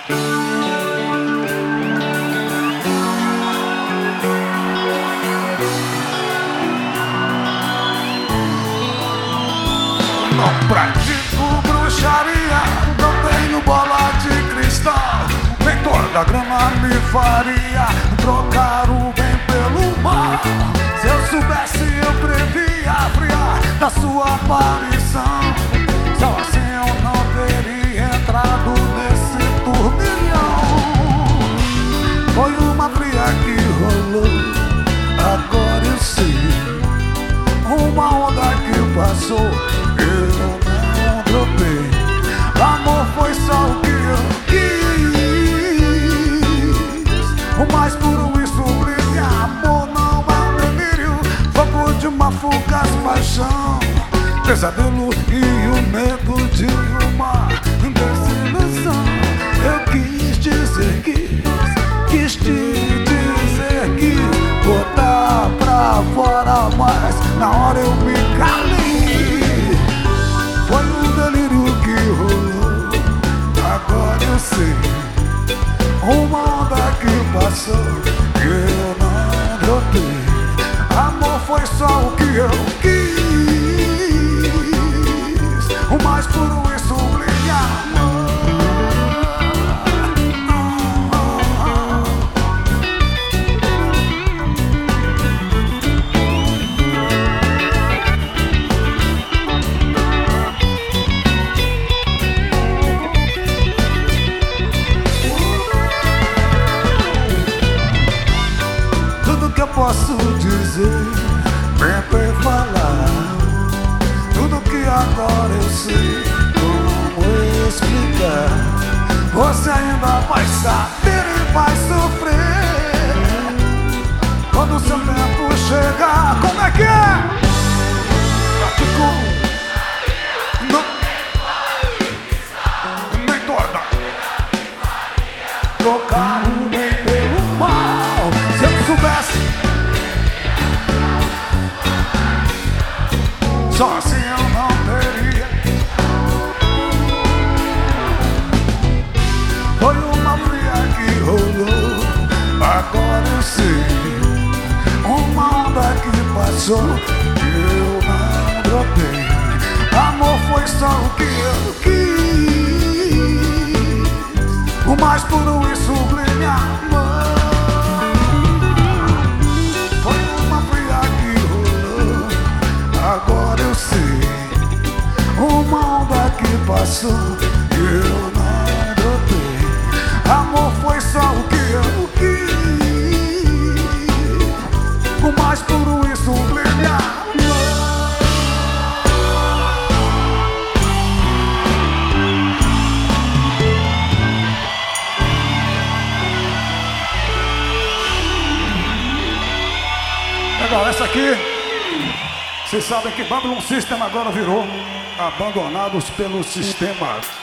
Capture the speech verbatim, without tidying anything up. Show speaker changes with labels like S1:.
S1: Não pratico bruxaria, não tenho bola de cristal. Nem toda grama me faria trocar o bem pelo mal. Se eu soubesse eu previa friar da sua aparição. Só assim eu não teria entrado nesse turbilhão. Foi uma fria que rolou, agora eu sei. Uma onda que passou, eu não tropei. Amor foi só o que eu quis. O mais puro e sublime amor não é um delírio, fogo de uma fugaz paixão, pesadelo e o medo de uma desilusão. Eu quis dizer que, quis te dizer que botar pra fora, mas na hora eu me calei. Foi um delírio que rolou, agora eu sei. Uma onda que passou, que eu não dropei. Amor foi só o que eu quis. O mais puro e sublime amor. Eu posso dizer, tentei falar tudo que agora eu sei. Como explicar? Você ainda vai saber e vai sofrer quando o seu tempo chegar. Como é que é? Praticou, não, nem toda trocar o bem pelo mal. Se eu soubesse, só assim eu não teria. Foi uma fria que rolou, agora eu sei. Uma onda que passou, eu não dropei. Amor foi só o que eu quis. O mais puro e sublime amor. Agora eu sei, uma onda que passou, eu não dropei. Amor foi só o que eu quis. O mais puro e sublime amor. Legal, essa aqui, vocês sabem que Babylon System agora virou Abandonados pelo Sistema.